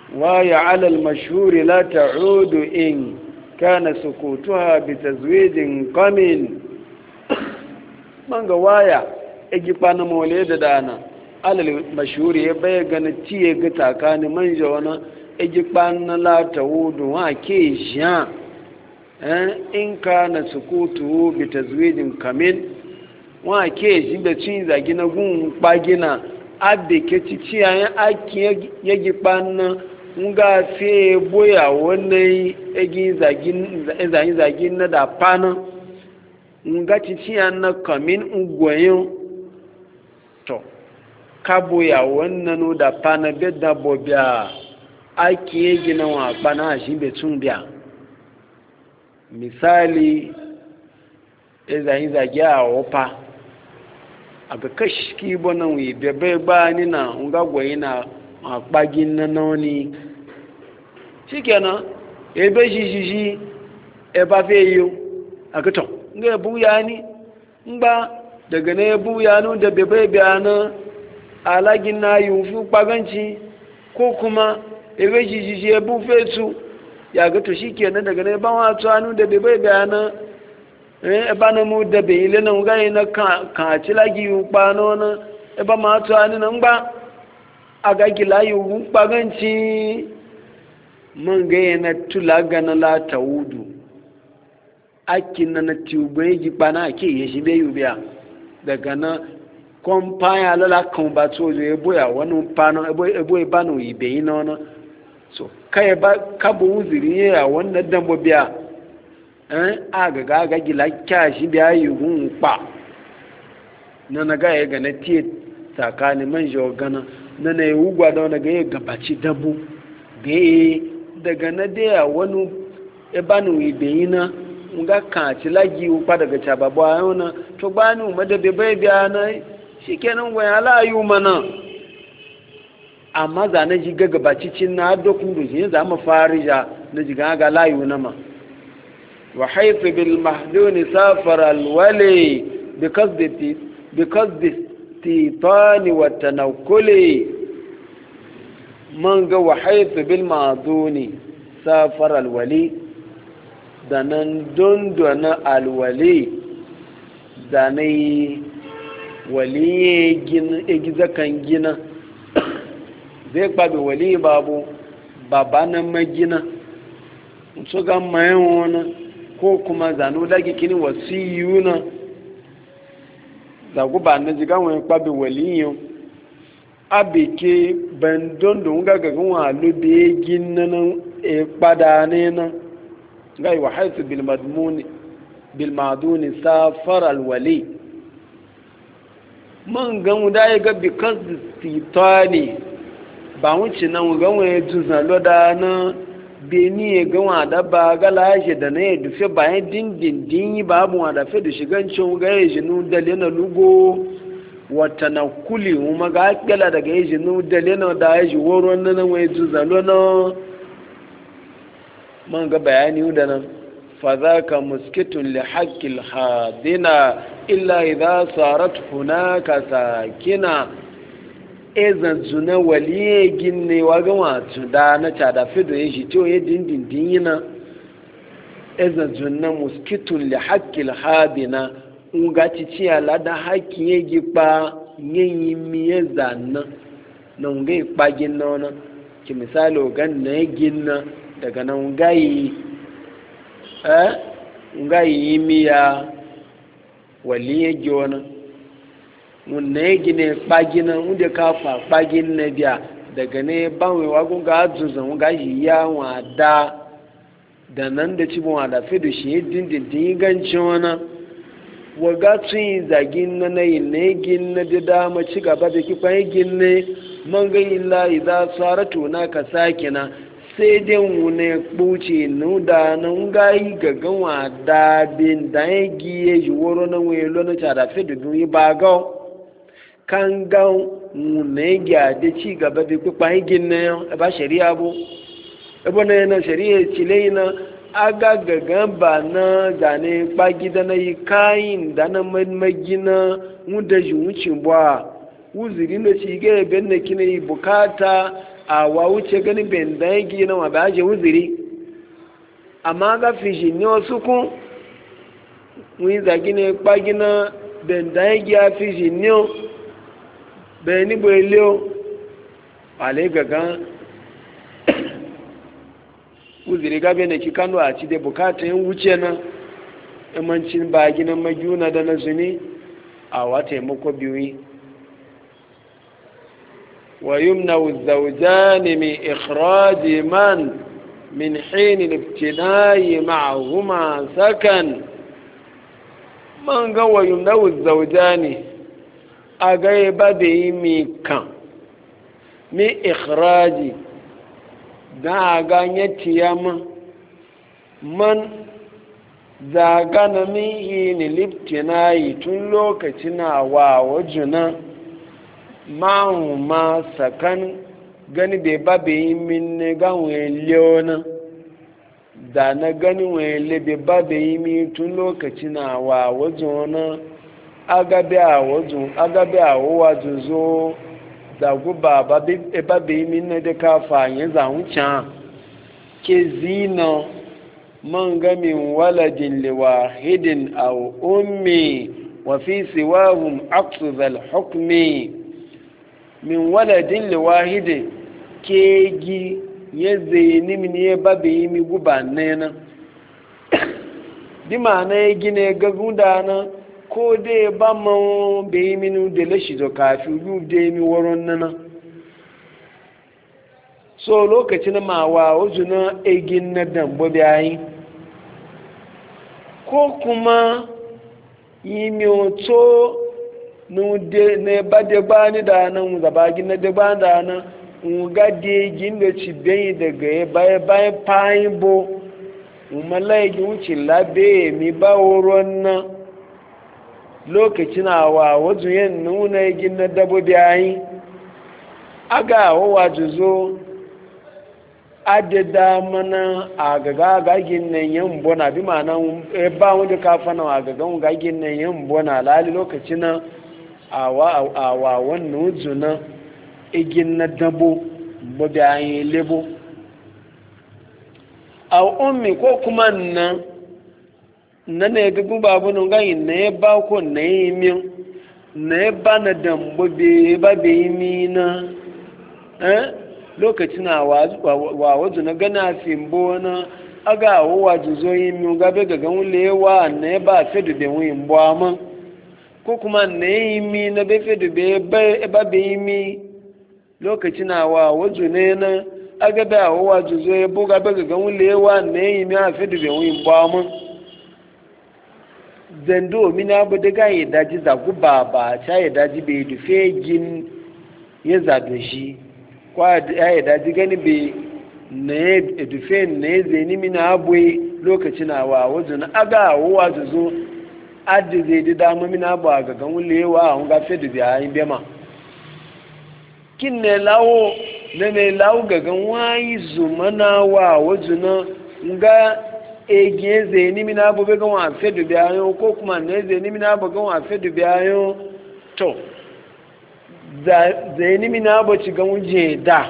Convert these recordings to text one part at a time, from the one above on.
waya alal mashhuri la ta'udu in kana sukutuha bi tazwijin qamin manga waya egipa na mole da dana alal mashhuri ya bai gana tiye ga takani manja wana egipa na la ta'udu wa ke jiya in kana sukutuhu bi tazwijin qamin wa ke ji da cin zagi na gun pagina abe ke cici yayin aki egipa na nga fe boya wannan egi zagi na da fana nga titiya na kamin ugwayin to ka boya wannan da fana bedda bobia ake egi na wa fana shi betun biya misali zagi a wofa aga kashki bonan wi bebe ba ni na nga gwayina a kpagin na noni shikenan ebe jijiji ebe afe yiwu a katon nga ebu ya ni ngba daga na ebu ya nu da bebe biya na alagin na yi fi kpaganci ko kuma ebe jijiji ebu fetu ya gato shikenan daga na ebe wato anu da bebe biya na ebe na mu da bai ile na nga yi na kan ci lagi yi kpano na ebe ma wato anu na ngba agagi layi wu kpaganci man gaya na tulaga na la tawudu akin na tubai gi bana ake ya shi bai biya daga na kompanya lala kan ba to je boya wani pano ebo banu ibe ina na so kai ba kabo uzuri ya wannan dan bo biya aga gi la kya shi biya yi gun pa na ga ya ga na tie tsakani man jo gana na yi wugwa da wani ga ya gabaci dabu ga daga na daya wani ebanu ibeyi na nga kan ci lagi upa daga cababu a yau na to ba ni umar da bai biya na shi kenan wani alayu mana amma za na ji gabaci cin na dokun da shi za mu farija na ji ga layu na ma wa haifu bil mahduni safar alwale bi kasdi titani wa tanakuli man ga wa haifu bil mahduni safar alwali da nan dondona alwali da na yi waliye gizakan gina zai kwabe wali babu babanan magina su ga mayan wani ko kuma zanu dagi kini wasiyu na zagu ba na jiga wani kwabe waliyin abike bandon da wuga gagan wa lube gina na kpada ne na gai wa haifu bilmaduni safar alwali man gan da ya ga bikas titani ba wuce nan gan wani juzan loda na beni ya gan wada ba galashe da na ya dufe bayan dindindin yi babu wada fe da shigancin ga ya jinu dale na lugo wata na kuli kuma ga akela daga ya jinu dale na da ya ji woron na wani juzan lona man ga bayani da nan فذاك مسكت لحق الحاضنة إلا إذا صارت هناك ساكنة إذا زنا ولي جني وجوات دانا تدا فدو يجي تو يدين دينا إذا زنا مسكت لحق الحاضنة ungati ci ala da haki yegi pa nyi miye zanna na ngai pagin nona ki misali ogan na ginna daga nan ngai nga yi miya waliye jona mun ne gine pagina unde ka fa pagin ne biya daga ne banwe wagun ga azuzan ga ya wa da nan da cibon wa da fedo shi dindindin gancin wana waga tun zagin na nayi ne gin na da dama ci gaba da kifan gin ne man ga illa idza saratu na ka sakina sai dai wune kpuce nuda na ngayi gagan wa dabin da ya giye yi woro na welo na cara fi dubu yi ba ga kan ga wune gya da ci gaba da kuka yi gina ba shari'a bu ebe na yana shari'a cile na aga gagan ba na zane kpagida na yi kayin da na magina wuda ji wucin ba wuziri na ci ga ebe na kina yi bukata a wa wuce gani ben da yake na wa ba je uzuri amma ga fishi ne wasu kun mun zagi ne kpagina ben da yake ya fishi ne ben ni boyle ale gaga uzuri ga ben ki kanu a ci da bukatun wuce na imancin ba gina majuna da na zuni a wata taimako biyu ويمنع الزوجان من إخراج من حين الابتلاء معهما سكن من قوى يمنع الزوجان أغيب بيمي كان من إخراج داغانية ياما من zagana min yi ni liptinayi tun lokacin wa wajuna ma sakan gani bai ba bai yi min ne ganwe leona da na gani wele bai ba bai yi min tun lokacin wa wajuna agabe a wajen zo da guba ba bai yi min ne da kafa yin zahucan ke zina من من ولد لواحد أو أمي وفي سواهم عكس ذا الحكم من ولد لواحد كيجي يزيني من يبابي مغبانينا di ma'ana ya gina gagudana ko dai ba ma bai minu da lashi da kafi biyu da yi waron nana so lokacin mawa wajuna egin na dambo bayan ko kuma yi miyoto na ba da gbani da nan zabagi na da gbani da nan nga da egin da ci bayi daga ya bayan fayin bo umala egin wuce labe mi ba wuron na lokacin awa wajen yin nuna egin na dabo bayan aga wawa juzo adada mana a gaga gagin nan yan bona bi mana ba wanda ka fana a gaga gagin nan yan bona lali lokacin na awa wannan zuna igin na dabo bo da ayin lebo a ummi ko kuma nan ne gagu babu nun ga yin ne ba ko ne mi ne ba na dambo be ba be mi na lokacin wa wajen na gana fimbo na aga wa juzoyin mu gabe ga ganwulewa na ba fedu da wuyin buwama ko kuma na yi mi na be fedu ba be yi mi lokacin wa wajen ne na aga da wa juzoyin bu gabe ga ganwulewa na yi mi a fedu da wuyin buwama zendo mina bu daga ya daji zagu ba ta ya daji bai dufe gin ya zabe shi kwa ya daji gani bai na edufe na ya zai mina abuwa lokacin wa wajen aga wa zuzo adi zai di dama mina abu a gagan wulewa a hunga fedu da yayin bema kin ne lawo na mai lawo gagan wayi zumana wa wajen nga egiye zai ni mina abu bai gan wa fedu da yayin ko kuma na zai ni mina abu gan wa fedu da yayin to zai ni mina abu ci gan wuje da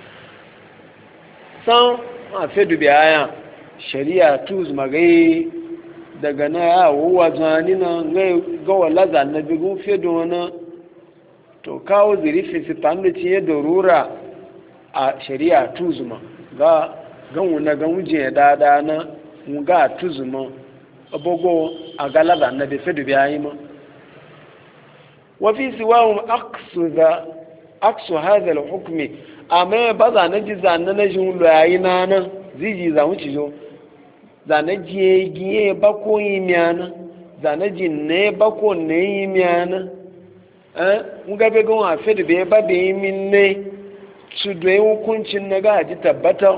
san a fedu aya shari'a tuz magai daga na ya wuwa zani na ga wala zanna bigun fedu wani to kawo zirifi sifan ciye da rura a shari'a tuz ma ga ganwuna gan wuje da na ga tuz ma abugo a galaba na bi fedu ayi ma وفي سواهم أقص هذا الحكم أما بعض نجي زان نجون لعينانا زيجي زان تجو زان نجي جيه بكو يميانا زان نجي نه بكو نه يميانا muga be gon afedi be ba be min ne su doyi hukuncin na ga ji tabbata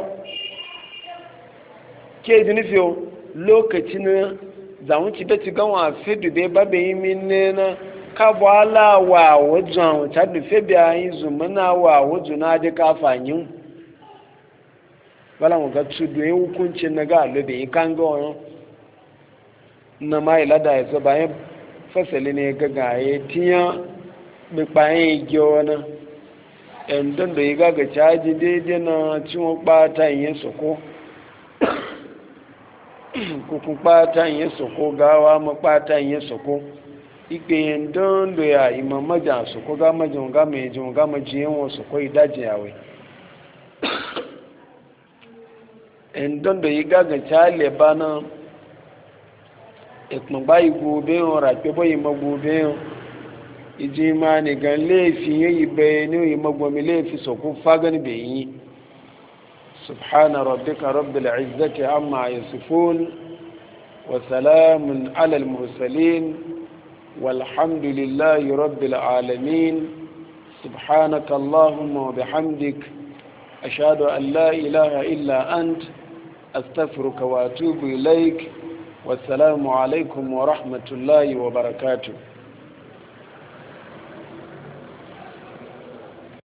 ke jini fiyo lokacin zamu ci da ci gon afedi be ba be min ne na kabo ala wa wajen ta dufe biyayin zumuna wa wajen na ji kafanyin bala mu ga tudu yin hukuncin na ga alobe yi kan ga wani na ma ilada ya so bayan fasali ne ga gaye tiya bipayen igi wani en don da yiga ga caji daidai na ciwon ɓata yin soko kukun ɓata yin soko gawa ma ɓata yin soko ikpe yin don da ya ima maja soko ga majin ga mai jin ga majiyan wa soko idaji yawe en don da yiga ga cale bana ikman bayi gobe yin rafe bayi magobe yin iji ma ni gan laifin yayi bayani yi magwami laifi soko fagan bayi subhana rabbika rabbil izzati amma yasifun wa salamun alal mursalin walhamdulillahi rabbil alamin subhanaka allahumma wa bihamdik ashhadu an la ilaha illa ant astaghfiruka wa atubu ilaik wassalamu alaikum wa rahmatullahi wa barakatuh